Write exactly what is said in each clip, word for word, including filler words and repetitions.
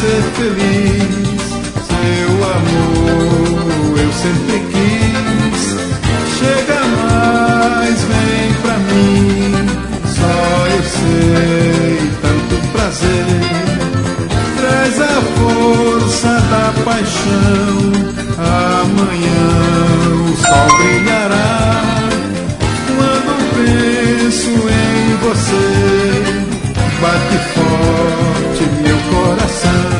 ser feliz. Seu amor eu sempre quis. Chega mais, vem pra mim. Só eu sei tanto prazer. Traz a força da paixão. Amanhã o sol brilhará. Quando penso em você, bate forte meu coração.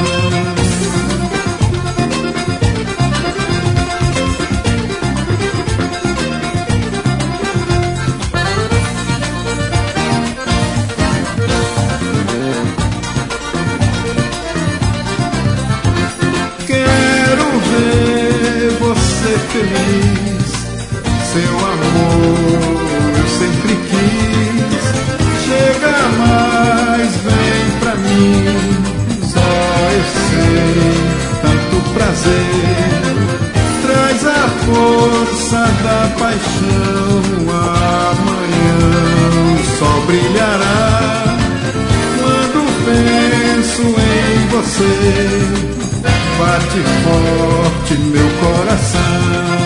Quero ver você feliz. Seu amor eu sempre quis. Chega mais, vem pra mim. Só eu sei tanto prazer. Traz a força da paixão. Amanhã o sol brilhará. Quando penso em você, bate forte meu coração.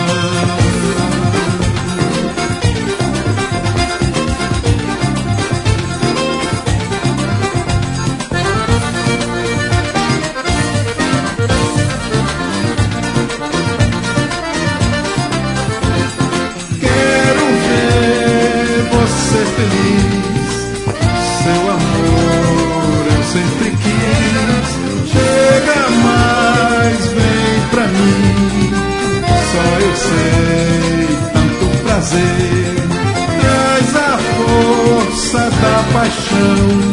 Ser feliz, seu amor eu sempre quis. Chega mais, vem pra mim. Só eu sei tanto prazer. Traz a força da paixão.